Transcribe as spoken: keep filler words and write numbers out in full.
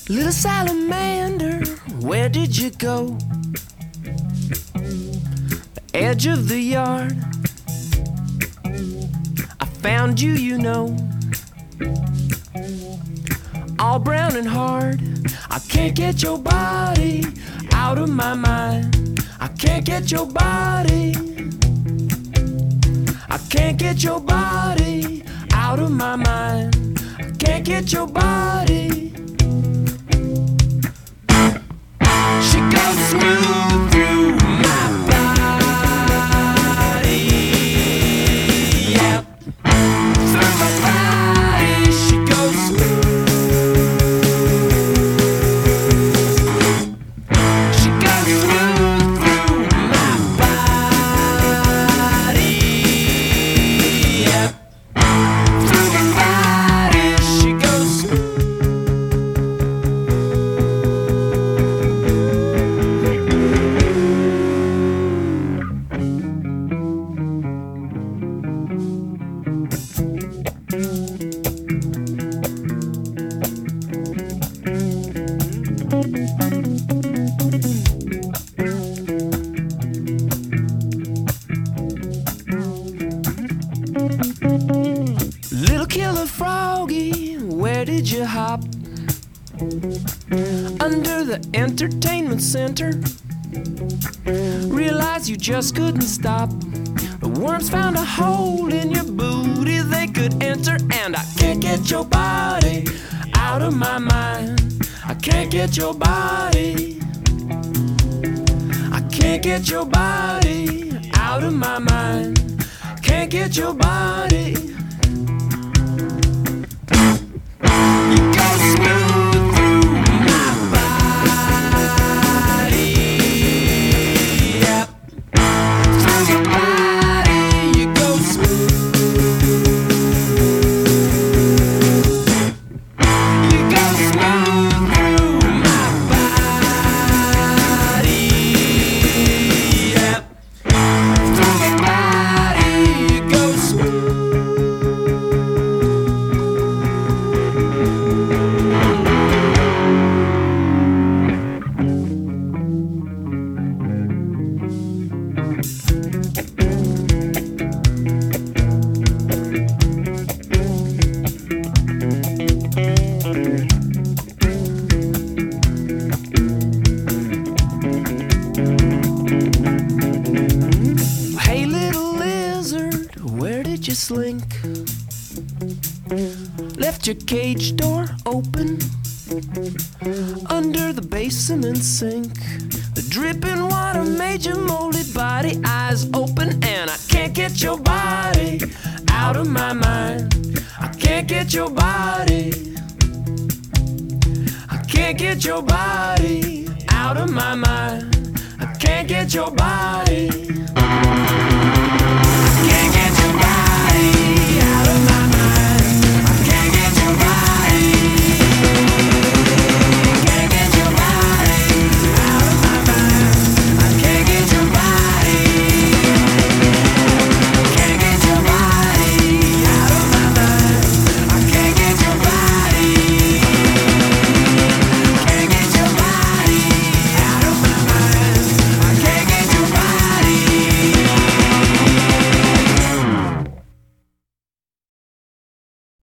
Little salamander, where did you go? The edge of the yard, I found you, you know. All brown and hard, I can't get your body out of my mind. I can't get your body, I can't get your body out of my mind. I can't get your body. She goes smooth through my body, yeah. Through my body, she goes smooth. She goes smooth through my body, yeah. Through my body, she goes smooth. Little killer froggy, where did you hop? Under the entertainment center. Realized you just couldn't stop. The worms found a hole in your booty they could enter. And I can't get your body out of my mind. I can't get your body, I can't get your body out of my mind. Can't get your body. You go smooth through my body, yep. Through my body, you go smooth. You go smooth through my body, yep. Through my body, you go smooth. Hey little lizard, where did you slink? Left your cage door open under the basement sink. The dripping water made your molded body eyes open. And I can't get your body out of my mind. I can't get your body, I can't get your body out of my mind. I can't get your body.